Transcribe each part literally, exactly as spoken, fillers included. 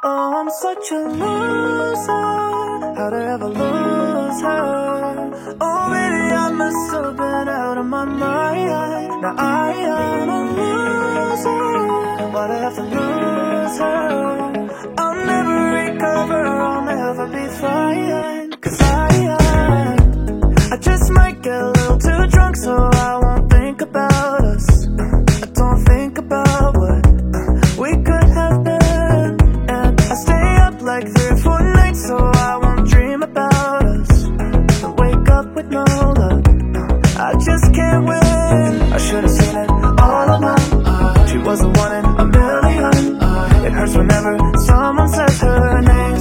Oh, I'm such a loser. How'd I ever lose her? Oh, maybe I must have been out of my mind. Now I am a loser. Why'd I have to lose her? I'll never recover, I'll never be fine. Cause I, I, I just might get a little too drunk, so I won't think about us. I don't think about what we could have been. And I stay up like three or four nights, so I won't dream about us. And wake up with no luck. I just can't win. I should've seen it all along. She was the one in a million. It hurts whenever someone says her name.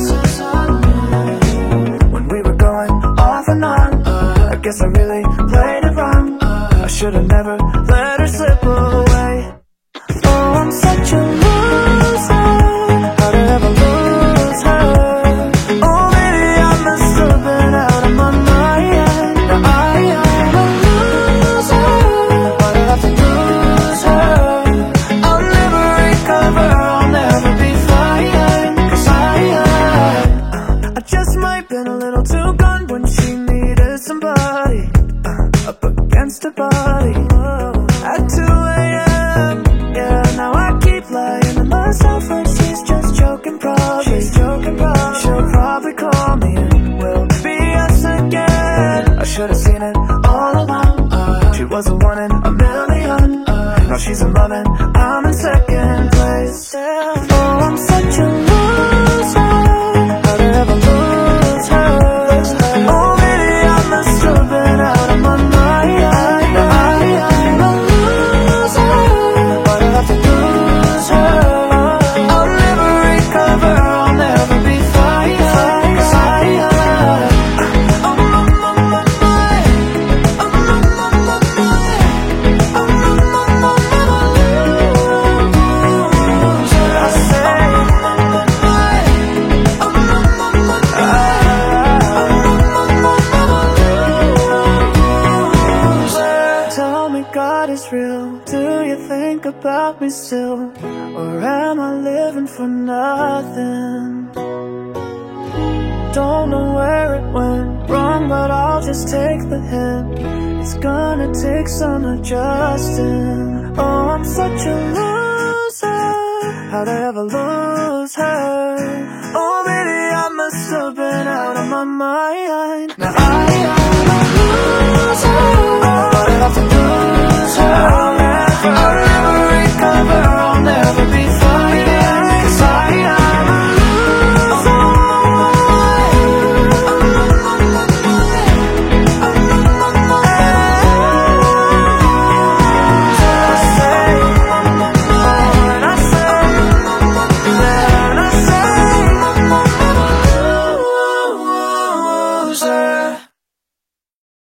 When we were going off and on, I guess I really played it wrong. I should've never let her slip away. Oh, I'm such a loser. How'd I ever lose her? Oh, maybe I must have been out of my mind. Now I am a loser. Why'd I have to lose her? I'll never recover, I'll never be fine. Cause I, I, I just might been a little too gone when she needed somebody up against her body at two A M Yeah, now I keep lying to myself like she's just joking probably. She's joking probably. She'll probably call me and we'll be us again. I should've seen it all along. She was the one in a million. Now she's in love and I'm in second place. Oh, I'm such a loser. How'd I ever lose her? Oh, maybe I must have been out of my mind. Now I am a loser. Why'd I have to lose her? I'll never recover, I'll never be fine. Cause I, I'm on my mind. I'm on my mind. I'm on my loser. I say, I'm on my mind. I'm on my mind. Tell me God is real. Do you think about me still? Or am I living for nothing? Don't know where it went wrong, but I'll just take the hint. It's gonna take some adjusting. Oh, I'm such a loser. How'd I ever lose